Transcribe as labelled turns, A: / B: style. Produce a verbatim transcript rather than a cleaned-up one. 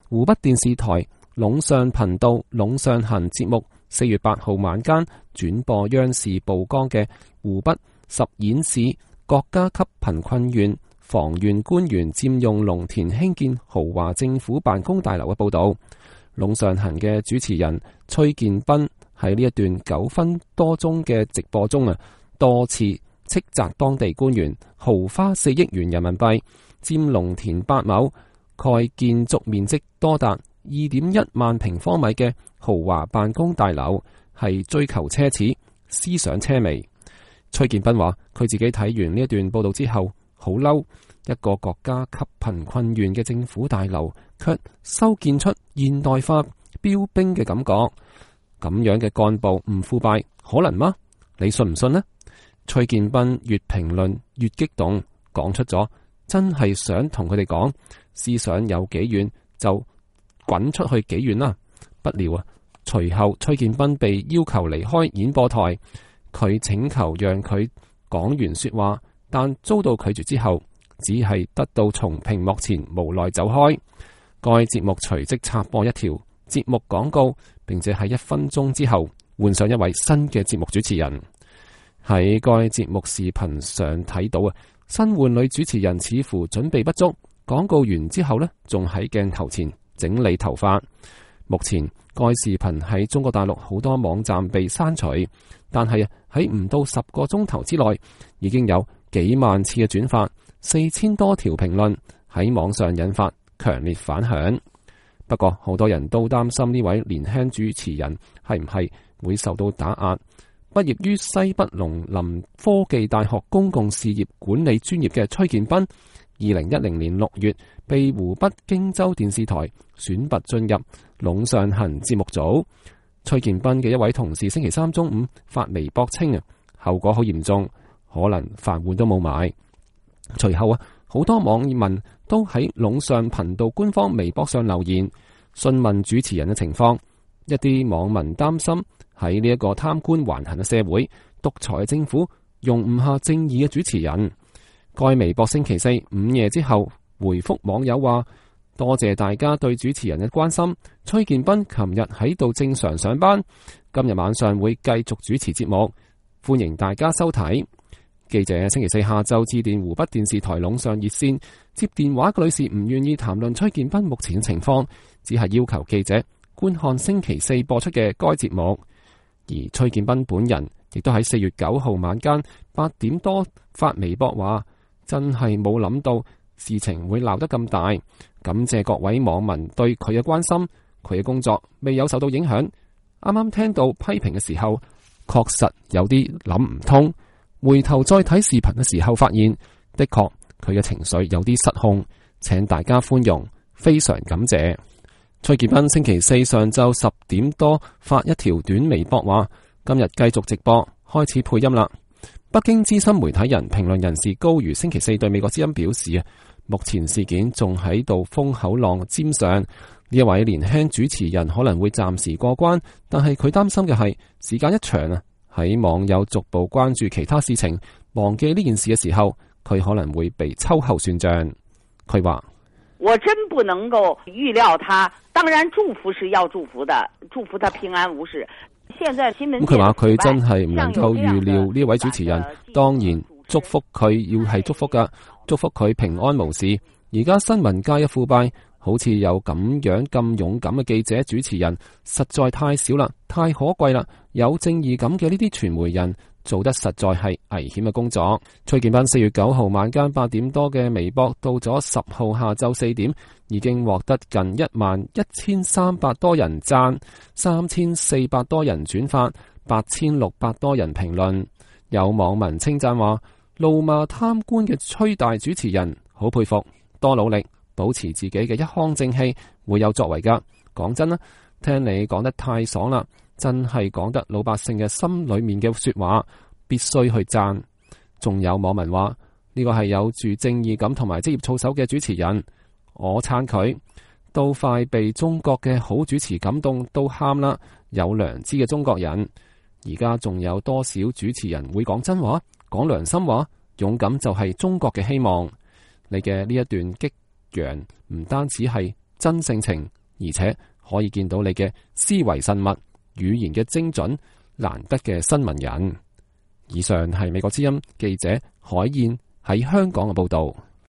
A: 湖北電視台隴上頻道隴上行節目四月八號晚間轉播央視曝光嘅湖北十堰市國家級貧困縣房縣官員佔用農田興建豪華政府辦公大樓嘅報道。隴上行嘅主持人崔建斌喺呢一段九分多鐘嘅直播中啊，多次斥責當地官員豪花四億元人民幣，佔農田八畝，蓋建築面積多達二點一萬平方米嘅豪華辦公大樓，係追求奢侈，思想奢靡。崔建斌話：佢自己睇完呢一段報道之後，好嬲，一個國家級貧困縣嘅政府大樓，卻修建出現代化標兵嘅感覺。咁樣嘅幹部唔腐敗，可能嗎？你信唔信呢？崔建斌越評論越激動，講出咗真係想同佢哋講，思想有幾遠就滾出去幾遠啦。不料啊，隨後崔建斌被要求離開演播台，佢請求讓佢講完說話，但遭到拒絕之後，只係得到從屏幕前無奈走開。該節目隨即插播一條節目廣告，並且喺一分鐘之後換上一位新嘅節目主持人。喺該節目視頻上睇到啊，新換女主持人似乎準備不足，廣告完之後呢，仲喺鏡頭前整理頭髮。目前該視頻喺中國大陸好多網站被刪除，但係喺唔到十個鐘頭之內，已經有幾萬次嘅轉發，四千多條評論，喺網上引發強烈反響。不過好多人都擔心呢位年輕主持人係唔係會受到打壓。畢業於西北農林科技大學公共事業管理專業嘅崔建斌，二零一零年六月被湖北荊州電視台選拔進入隴上行節目組。崔建斌嘅一位同事星期三中午發微博稱啊，後果好嚴重，可能飯碗都冇埋。隨後啊，好多網民都喺隴上頻道官方微博上留言詢問主持人嘅情況。一啲網民擔心喺呢一個貪官橫行嘅社會，獨裁嘅政府容唔下正義嘅主持人。該微博星期四午夜之後回覆網友話：多謝大家對主持人嘅關心。崔建斌琴日喺度正常上班，今日晚上會繼續主持節目，歡迎大家收睇。記者星期四下晝致電湖北電視台隴上熱線，接電話嘅女士唔願意談論崔建斌目前嘅情況，只係要求記者觀看星期四播出嘅該節目。而崔建斌本人亦都喺四月九號晚間八點多發微博話：真係冇諗到事情會鬧得咁大，感謝各位網民對佢嘅關心，佢嘅工作未有受到影響。啱啱聽到批評嘅時候，確實有啲諗唔通，回頭再睇視頻嘅時候，發現的確佢嘅情緒有啲失控，請大家寬容，非常感謝。崔建斌星期四上晝十點多發一條短微博話：今日繼續直播，開始配音啦。北京資深媒體人、評論人士高瑜星期四對美國之音表示啊，目前事件仲喺度風口浪尖上，呢一位年輕主持人可能會暫時過關，但係佢擔心嘅係時間一長啊，喺網友逐步關注其他事情，忘記呢件事嘅時候，佢可能會被秋後算賬。佢話：
B: 我真不能夠預料他，當然祝福是要祝福的，祝福他平安無事。現在新聞
A: 咁佢話佢真係唔能夠預料呢位主持人，當然祝福佢要係祝福噶，祝福佢平安無事。而家新聞界嘅腐敗，好似有咁樣咁勇敢嘅記者主持人，實在太少啦，太可貴啦。有正義感嘅呢啲傳媒人，做得實在係危險嘅工作。崔建斌四月九號晚間八點多嘅微博，到咗十號下晝四點，已經獲得近一萬一千三百多人讚，三千四百多人轉發，八千六百多人評論。有網民稱讚話：怒罵貪官嘅崔大主持人，好佩服，多努力，保持自己嘅一腔正氣，會有作為噶。講真啦，聽你講得太爽啦，真係講得老百姓嘅心裏面嘅說話，必須去讚。仲有網民話呢個係有住正義感同埋職業操守嘅主持人，我撐佢。都快被中國嘅好主持感動到喊啦！有良知嘅中國人，而家仲有多少主持人會講真話、講良心話？勇敢就係中國嘅希望。你嘅呢一段激揚唔單止係真性情， 而且可以見到你嘅思維慎密、語言嘅精準，難得嘅新聞人。以上係美國之音記者海燕喺香港嘅報道。